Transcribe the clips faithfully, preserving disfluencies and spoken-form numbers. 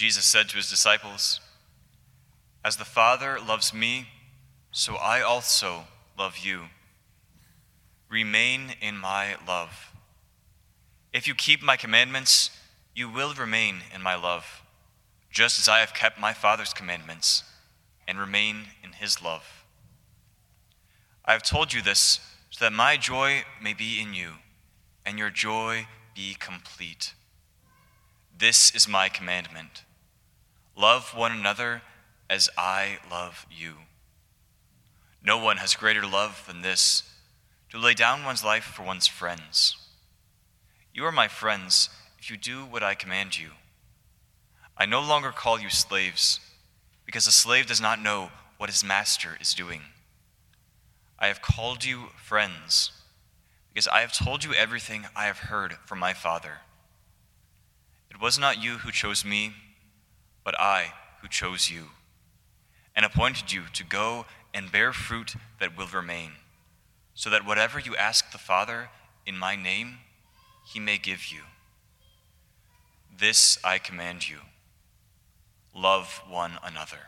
Jesus said to his disciples, "As the Father loves me, so I also love you. Remain in my love. If you keep my commandments, you will remain in my love, just as I have kept my Father's commandments and remain in his love. I have told you this so that my joy may be in you and your joy be complete. This is my commandment. Love one another as I love you. No one has greater love than this, to lay down one's life for one's friends. You are my friends if you do what I command you. I no longer call you slaves, because a slave does not know what his master is doing. I have called you friends, because I have told you everything I have heard from my Father. It was not you who chose me, but I who chose you, and appointed you to go and bear fruit that will remain, so that whatever you ask the Father in my name, he may give you. This I command you: love one another."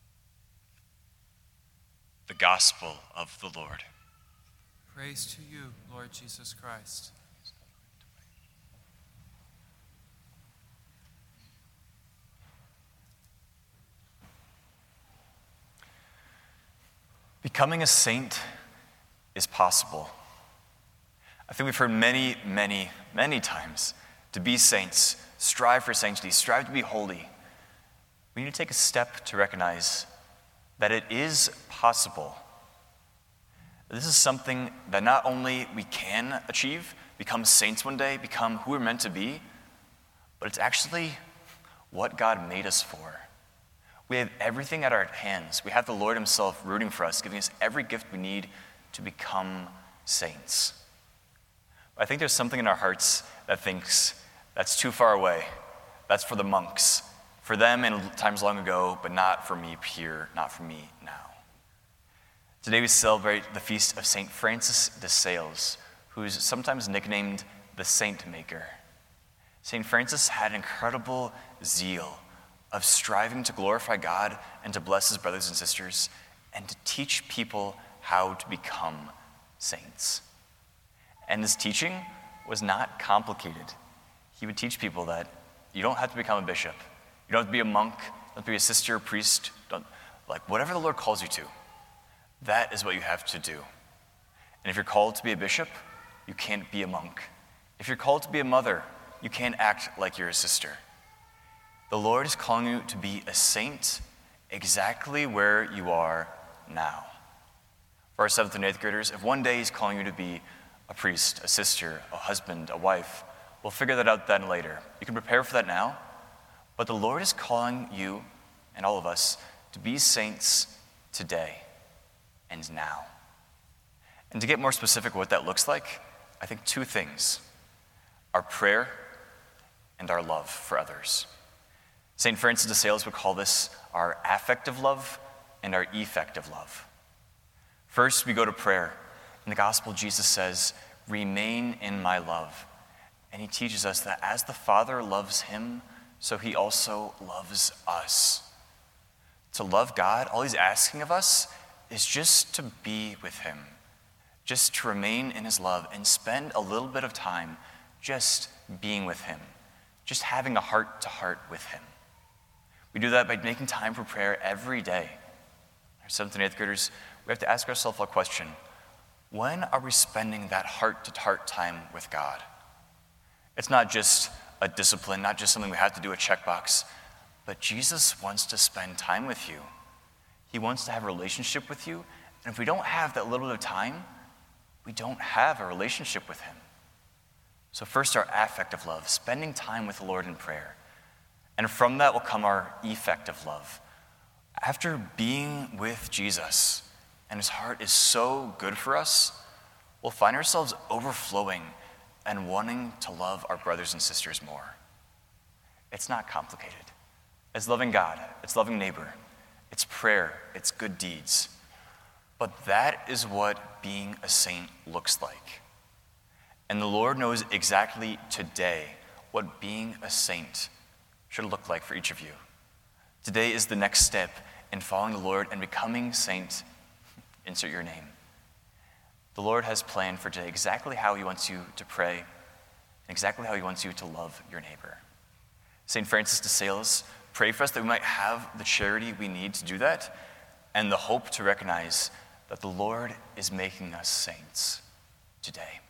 The Gospel of the Lord. Praise to you, Lord Jesus Christ. Becoming a saint is possible. I think we've heard many, many, many times, to be saints, strive for sanctity, strive to be holy. We need to take a step to recognize that it is possible. This is something that not only we can achieve, become saints one day, become who we're meant to be, but it's actually what God made us for. We have everything at our hands. We have the Lord himself rooting for us, giving us every gift we need to become saints. But I think there's something in our hearts that thinks that's too far away. That's for the monks, for them in times long ago, but not for me here, not for me now. Today we celebrate the feast of Saint Francis de Sales, who's sometimes nicknamed the Saint Maker. Saint Francis had incredible zeal of striving to glorify God and to bless his brothers and sisters and to teach people how to become saints. And this teaching was not complicated. He would teach people that you don't have to become a bishop. You don't have to be a monk. You don't have to be a sister, a priest. Don't, like whatever the Lord calls you to, that is what you have to do. And if you're called to be a bishop, you can't be a monk. If you're called to be a mother, you can't act like you're a sister. The Lord is calling you to be a saint exactly where you are now. For our seventh and eighth graders, if one day he's calling you to be a priest, a sister, a husband, a wife, we'll figure that out then later. You can prepare for that now, but the Lord is calling you and all of us to be saints today and now. And to get more specific what that looks like, I think two things: our prayer and our love for others. Saint Francis de Sales would call this our affective love and our effective love. First, we go to prayer. In the gospel, Jesus says, "Remain in my love." And he teaches us that as the Father loves him, so he also loves us. To love God, all he's asking of us is just to be with him, just to remain in his love and spend a little bit of time just being with him, just having a heart-to-heart with him. We do that by making time for prayer every day. Our seventh and eighth graders, we have to ask ourselves a question: when are we spending that heart-to-heart time with God? It's not just a discipline, not just something we have to do, a checkbox, but Jesus wants to spend time with you. He wants to have a relationship with you, and if we don't have that little bit of time, we don't have a relationship with him. So first, our affective love, spending time with the Lord in prayer. And from that will come our effective love. After being with Jesus, and his heart is so good for us, we'll find ourselves overflowing and wanting to love our brothers and sisters more. It's not complicated. It's loving God, it's loving neighbor, it's prayer, it's good deeds. But that is what being a saint looks like. And the Lord knows exactly today what being a saint should look like for each of you. Today is the next step in following the Lord and becoming saint. Insert your name. The Lord has planned for today exactly how he wants you to pray and exactly how he wants you to love your neighbor. Saint Francis de Sales, pray for us that we might have the charity we need to do that and the hope to recognize that the Lord is making us saints today.